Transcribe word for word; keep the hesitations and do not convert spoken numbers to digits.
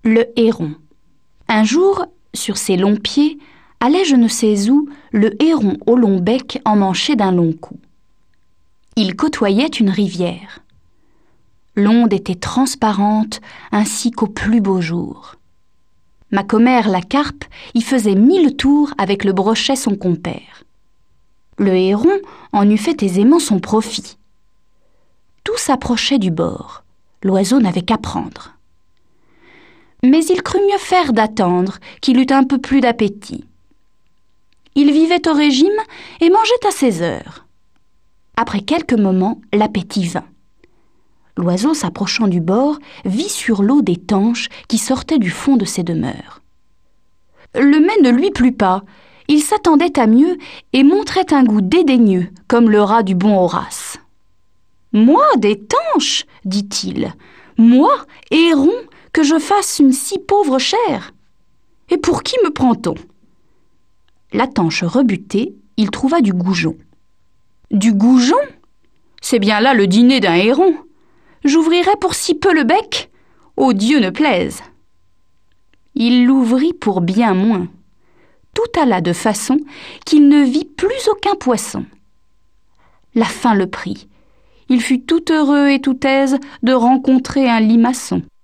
Le héron. Un jour, sur ses longs pieds, allait je ne sais où le héron au long bec emmanché d'un long cou. Il côtoyait une rivière. L'onde était transparente ainsi qu'au plus beau jour. Ma commère la carpe y faisait mille tours avec le brochet son compère. Le héron en eût fait aisément son profit. Tout s'approchait du bord. L'oiseau n'avait qu'à prendre. Mais il crut mieux faire d'attendre qu'il eût un peu plus d'appétit. Il vivait au régime et mangeait à ses heures. Après quelques moments, l'appétit vint. L'oiseau, s'approchant du bord, vit sur l'eau des tanches qui sortaient du fond de ses demeures. Le mets ne lui plut pas. Il s'attendait à mieux et montrait un goût dédaigneux, comme le rat du bon Horace. « Moi, des tanches, dit-il, moi, héron, que je fasse une si pauvre chair. Et pour qui me prend-on » La tanche rebutée, il trouva du goujon. « Du goujon ? C'est bien là le dîner d'un héron. J'ouvrirai pour si peu le bec ? Ô Dieu ne plaise !» Il l'ouvrit pour bien moins. Tout alla de façon qu'il ne vit plus aucun poisson. La faim le prit. Il fut tout heureux et tout aise de rencontrer un limaçon.